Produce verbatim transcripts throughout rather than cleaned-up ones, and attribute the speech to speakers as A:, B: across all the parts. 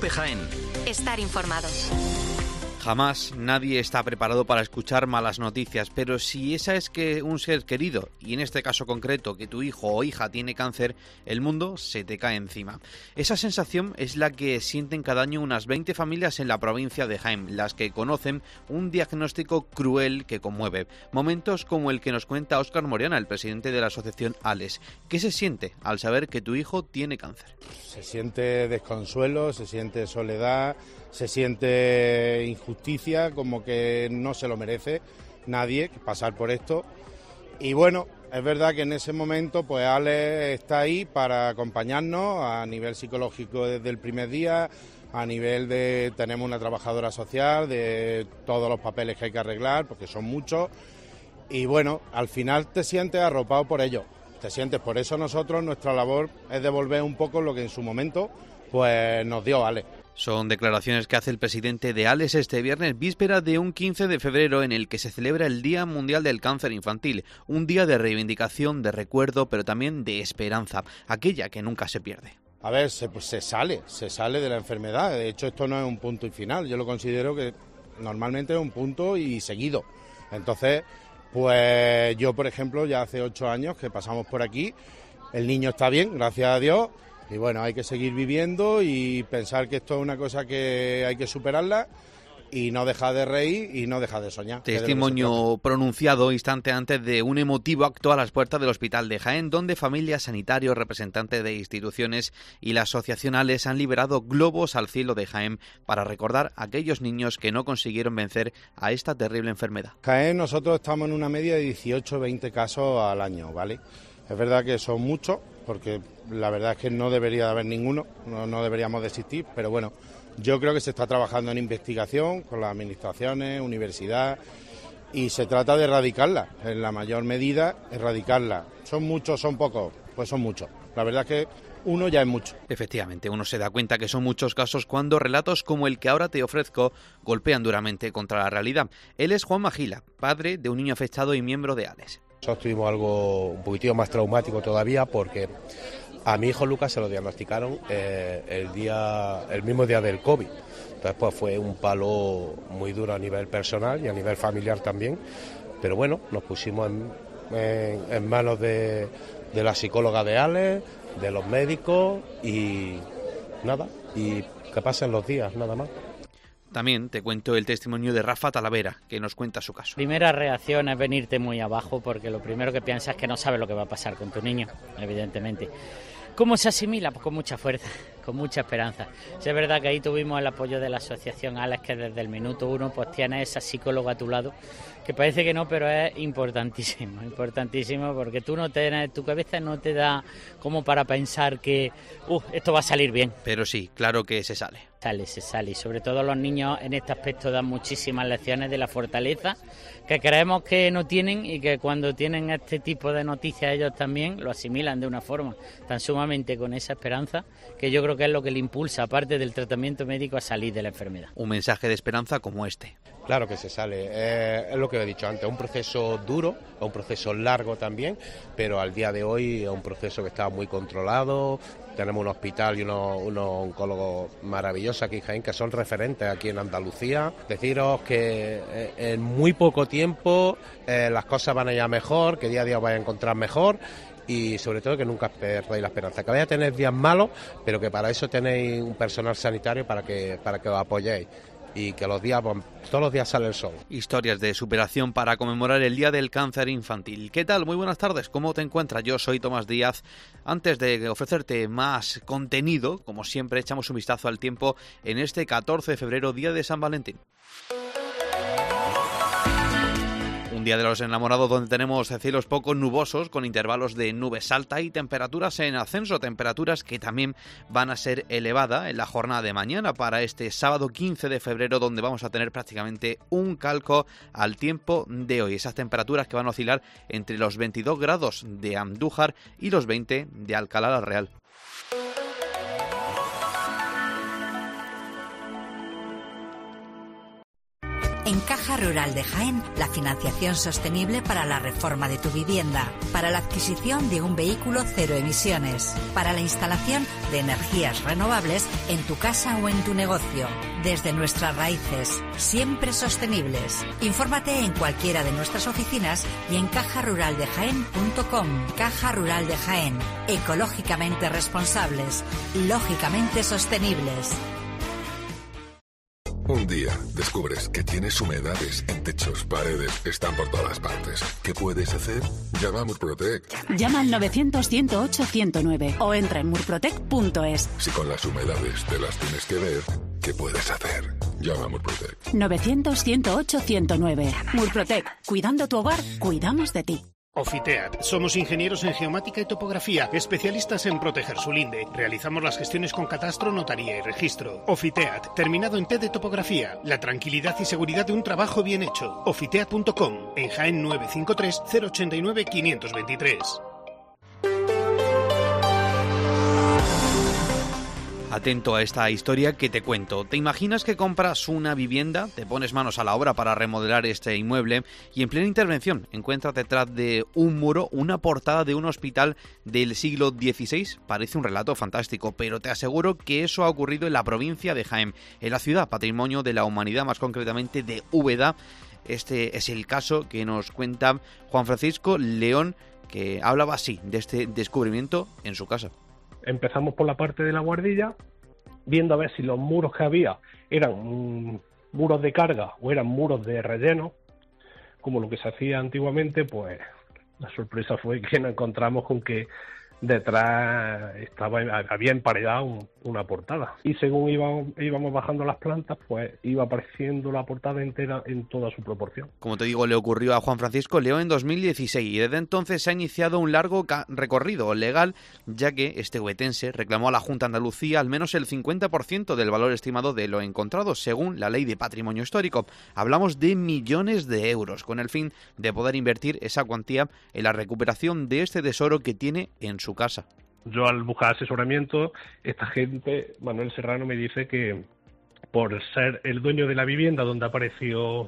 A: COPE Jaén.
B: Estar informado.
C: Jamás nadie está preparado para escuchar malas noticias, pero si esa es que un ser querido, y en este caso concreto que tu hijo o hija tiene cáncer, el mundo se te cae encima. Esa sensación es la que sienten cada año unas veinte familias en la provincia de Jaén, las que conocen un diagnóstico cruel que conmueve. Momentos como el que nos cuenta Óscar Moriana, el presidente de la asociación ALES. ¿Qué se siente al saber que tu hijo tiene cáncer?
D: Se siente desconsuelo, se siente soledad, se siente injusticia, como que no se lo merece nadie pasar por esto. Y bueno, es verdad que en ese momento pues Alex está ahí para acompañarnos a nivel psicológico desde el primer día, a nivel de tenemos una trabajadora social, de todos los papeles que hay que arreglar, porque son muchos. Y bueno, al final te sientes arropado por ellos, te sientes, por eso nosotros, nuestra labor es devolver un poco lo que en su momento pues nos dio Alex.
C: Son declaraciones que hace el presidente de ALES este viernes, víspera de un quince de febrero en el que se celebra el Día Mundial del Cáncer Infantil, un día de reivindicación, de recuerdo, pero también de esperanza, aquella que nunca se pierde.
D: A ver, se, pues se sale, se sale de la enfermedad, de hecho esto no es un punto y final, yo lo considero que normalmente es un punto y seguido. Entonces, pues yo por ejemplo ya hace ocho años que pasamos por aquí, el niño está bien, gracias a Dios. Y bueno, hay que seguir viviendo y pensar que esto es una cosa que hay que superarla y no dejar de reír y no dejar de soñar.
C: Testimonio pronunciado instante antes de un emotivo acto a las puertas del Hospital de Jaén, donde familias, sanitarios, representantes de instituciones y las asociacionales han liberado globos al cielo de Jaén para recordar a aquellos niños que no consiguieron vencer a esta terrible enfermedad.
D: Jaén, nosotros estamos en una media de dieciocho veinte casos al año, ¿vale? Es verdad que son muchos, porque la verdad es que no debería de haber ninguno, no, no deberíamos de existir, pero bueno, yo creo que se está trabajando en investigación con las administraciones, universidad, y se trata de erradicarla, en la mayor medida, erradicarla. ¿Son muchos, son pocos? Pues son muchos. La verdad es que uno ya es mucho.
C: Efectivamente, uno se da cuenta que son muchos casos cuando relatos como el que ahora te ofrezco golpean duramente contra la realidad. Él es Juan Magila, padre de un niño afectado y miembro de ALES.
E: Nosotros tuvimos algo un poquitito más traumático todavía porque a mi hijo Lucas se lo diagnosticaron eh, el día, el mismo día del COVID. Entonces pues fue un palo muy duro a nivel personal y a nivel familiar también. Pero bueno, nos pusimos en, en, en manos de, de la psicóloga de ALES, de los médicos y nada, y que pasen los días, nada más.
C: También te cuento el testimonio de Rafa Talavera, que nos cuenta su caso.
F: Primera reacción es venirte muy abajo, porque lo primero que piensas es que no sabes lo que va a pasar con tu niño, evidentemente. ¿Cómo se asimila? Pues con mucha fuerza, con mucha esperanza. Sí, es verdad que ahí tuvimos el apoyo de la asociación ALES, que desde el minuto uno pues tiene esa psicóloga a tu lado, que parece que no, pero es importantísimo, importantísimo, porque tú no tienes, tu cabeza no te da como para pensar que uh, esto va a salir bien.
C: Pero sí, claro que se sale.
F: Sale, se sale, y sobre todo los niños en este aspecto dan muchísimas lecciones de la fortaleza que creemos que no tienen, y que cuando tienen este tipo de noticias ellos también lo asimilan de una forma tan sumamente con esa esperanza, que yo creo que es lo que le impulsa, aparte del tratamiento médico, a salir de la enfermedad.
C: Un mensaje de esperanza como este.
E: Claro que se sale, eh, es lo que he dicho antes, un proceso duro, un proceso largo también, pero al día de hoy es un proceso que está muy controlado. Tenemos un hospital y unos, unos oncólogos maravillosos aquí en Jaén, que son referentes aquí en Andalucía. Deciros que eh, en muy poco tiempo eh, las cosas van a ir a mejor, que día a día os vais a encontrar mejor, y sobre todo que nunca perdáis la esperanza, que vais a tener días malos, pero que para eso tenéis un personal sanitario para que, para que os apoyéis. Y que los días, todos los días sale el sol.
C: Historias de superación para conmemorar el Día del Cáncer Infantil. ¿Qué tal? Muy buenas tardes. ¿Cómo te encuentras? Yo soy Tomás Díaz. Antes de ofrecerte más contenido, como siempre, echamos un vistazo al tiempo en este catorce de febrero, Día de San Valentín. Un día de los enamorados donde tenemos cielos poco nubosos con intervalos de nubes alta y temperaturas en ascenso, temperaturas que también van a ser elevadas en la jornada de mañana para este sábado quince de febrero, donde vamos a tener prácticamente un calco al tiempo de hoy. Esas temperaturas que van a oscilar entre los veintidós grados de Andújar y los veinte de Alcalá la Real.
A: En Caja Rural de Jaén, la financiación sostenible para la reforma de tu vivienda, para la adquisición de un vehículo cero emisiones, para la instalación de energías renovables en tu casa o en tu negocio. Desde nuestras raíces, siempre sostenibles. Infórmate en cualquiera de nuestras oficinas y en caja rural de jaén punto com. Caja Rural de Jaén. Ecológicamente responsables, lógicamente sostenibles.
B: Un día descubres que tienes humedades en techos, paredes, están por todas partes. ¿Qué puedes hacer? Llama a Murprotec.
G: Llama al novecientos, ciento ocho, ciento nueve o entra en murprotec punto es.
B: Si con las humedades te las tienes que ver, ¿qué puedes hacer? Llama a Murprotec.
G: novecientos, ciento ocho, ciento nueve. Murprotec. Cuidando tu hogar, cuidamos de ti.
H: Ofiteat. Somos ingenieros en geomática y topografía, especialistas en proteger su linde. Realizamos las gestiones con catastro, notaría y registro. Ofiteat, terminado en T de topografía. La tranquilidad y seguridad de un trabajo bien hecho. Ofiteat punto com. En Jaén nueve cinco tres, cero ocho nueve, cinco dos tres.
C: Atento a esta historia que te cuento. ¿Te imaginas que compras una vivienda, te pones manos a la obra para remodelar este inmueble y en plena intervención encuentras detrás de un muro una portada de un hospital del siglo dieciséis? Parece un relato fantástico, pero te aseguro que eso ha ocurrido en la provincia de Jaén, en la ciudad patrimonio de la humanidad, más concretamente de Úbeda. Este es el caso que nos cuenta Juan Francisco León, que hablaba así de este descubrimiento en su casa.
I: Empezamos por la parte de la guardilla, viendo a ver si los muros que había eran mmm, muros de carga o eran muros de relleno, como lo que se hacía antiguamente. Pues la sorpresa fue que nos encontramos con que detrás estaba había emparedado un, una portada. Y según íbamos, íbamos bajando las plantas, pues iba apareciendo la portada entera en toda su proporción.
C: Como te digo, le ocurrió a Juan Francisco León en dos mil dieciséis y desde entonces se ha iniciado un largo recorrido legal, ya que este huetense reclamó a la Junta de Andalucía al menos el cincuenta por ciento del valor estimado de lo encontrado, según la Ley de Patrimonio Histórico. Hablamos de millones de euros, con el fin de poder invertir esa cuantía en la recuperación de este tesoro que tiene en su casa.
I: Yo, al buscar asesoramiento, esta gente, Manuel Serrano, me dice que por ser el dueño de la vivienda donde apareció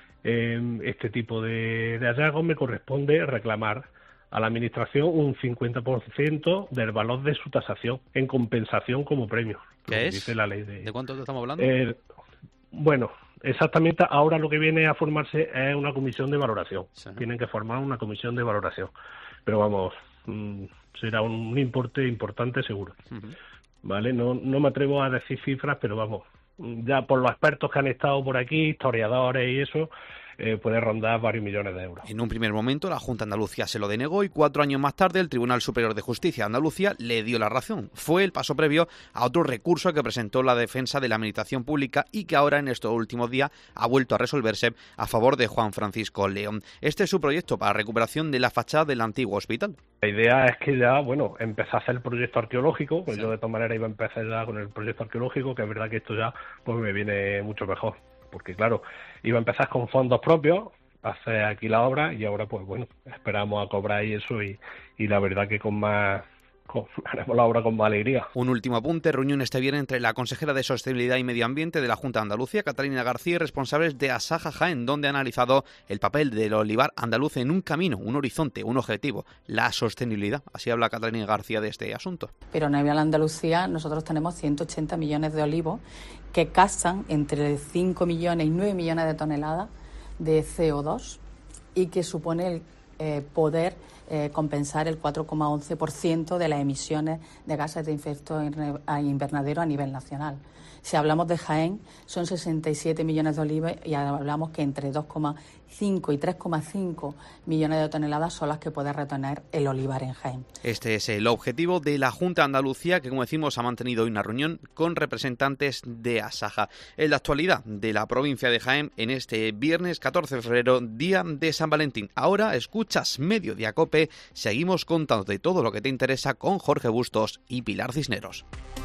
I: eh, este tipo de, de hallazgos, me corresponde reclamar a la administración un cincuenta por ciento del valor de su tasación en compensación como premio.
C: ¿Qué es?
I: Dice la ley de...
C: ¿De cuánto estamos hablando?
I: Eh, bueno, exactamente, ahora lo que viene a formarse es una comisión de valoración. Sí. Tienen que formar una comisión de valoración. Pero vamos... Mmm, será un importe importante seguro. Uh-huh. Vale, no, no me atrevo a decir cifras, pero vamos, ya por los expertos que han estado por aquí, historiadores y eso, eh, puede rondar varios millones de euros.
C: En un primer momento la Junta de Andalucía se lo denegó y cuatro años más tarde el Tribunal Superior de Justicia de Andalucía le dio la razón. Fue el paso previo a otro recurso que presentó la defensa de la Administración Pública y que ahora en estos últimos días ha vuelto a resolverse a favor de Juan Francisco León. Este es su proyecto para recuperación de la fachada del antiguo hospital.
I: La idea es que ya, bueno, empezar a hacer el proyecto arqueológico, pues sí. Yo de todas maneras iba a empezar ya con el proyecto arqueológico, que es verdad que esto ya pues me viene mucho mejor. Porque claro, iba a empezar con fondos propios, hacer aquí la obra y ahora pues bueno, esperamos a cobrar y eso y, y la verdad que con más, con, haremos la obra con más alegría.
C: Un último apunte, reunión este viernes entre la consejera de Sostenibilidad y Medio Ambiente de la Junta de Andalucía, Catalina García, y responsables de Asaja Jaén, donde ha analizado el papel del olivar andaluz en un camino, un horizonte, un objetivo, la sostenibilidad. Así habla Catalina García de este asunto.
J: Pero a nivel Andalucía nosotros tenemos ciento ochenta millones de olivos que casan entre cinco millones y nueve millones de toneladas de C O dos y que supone el eh, poder eh, compensar el cuatro coma once por ciento de las emisiones de gases de efecto invernadero a nivel nacional. Si hablamos de Jaén, son sesenta y siete millones de olivos y hablamos que entre dos coma cinco y tres coma cinco millones de toneladas son las que puede retener el olivar en Jaén.
C: Este es el objetivo de la Junta de Andalucía, que como decimos ha mantenido hoy una reunión con representantes de Asaja. En la actualidad de la provincia de Jaén, en este viernes catorce de febrero, día de San Valentín. Ahora escuchas Mediodía Cope, seguimos contándote todo lo que te interesa con Jorge Bustos y Pilar Cisneros.